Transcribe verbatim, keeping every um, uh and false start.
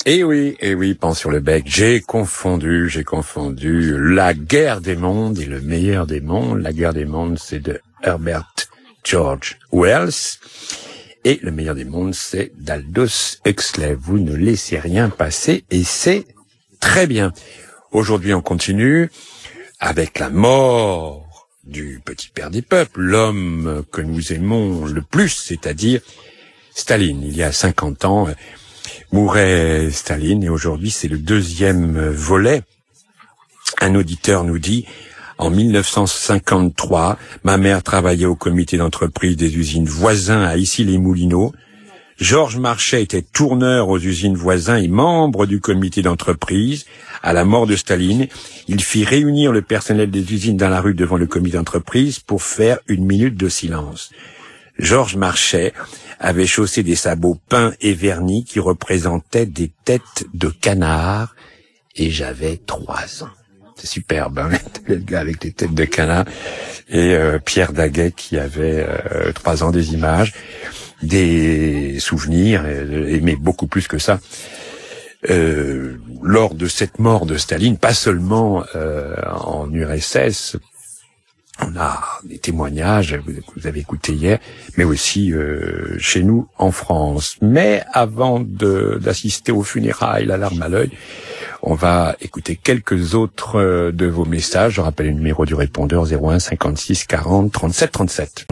Eh oui, eh oui, pan sur le bec. J'ai confondu, j'ai confondu La guerre des mondes et Le meilleur des mondes. La guerre des mondes, c'est de Herbert George Wells. Et Le meilleur des mondes, c'est d'Aldous Huxley. Vous ne laissez rien passer et c'est très bien. Aujourd'hui, on continue avec la mort du petit père des peuples, l'homme que nous aimons le plus, c'est-à-dire Staline. Il y a cinquante ans, mourait Staline et aujourd'hui, c'est le deuxième volet. Un auditeur nous dit: en mille neuf cent cinquante-trois, ma mère travaillait au comité d'entreprise des usines voisins à Issy-les-Moulineaux. Georges Marchais était tourneur aux usines voisins et membre du comité d'entreprise. À la mort de Staline, il fit réunir le personnel des usines dans la rue devant le comité d'entreprise pour faire une minute de silence. Georges Marchais avait chaussé des sabots peints et vernis qui représentaient des têtes de canard et j'avais trois ans. C'est superbe, hein, le gars avec des têtes de canard et euh, Pierre Daguet qui avait euh, trois ans, des images, des souvenirs, euh, mais beaucoup plus que ça. Euh, lors de cette mort de Staline, pas seulement euh, en U R S S, on a des témoignages que vous avez écoutés hier, mais aussi euh, chez nous en France. Mais avant de, d'assister aux funérailles, la larme à l'œil, on va écouter quelques autres de vos messages. Je rappelle le numéro du répondeur zéro un cinquante-six quarante trente-sept trente-sept.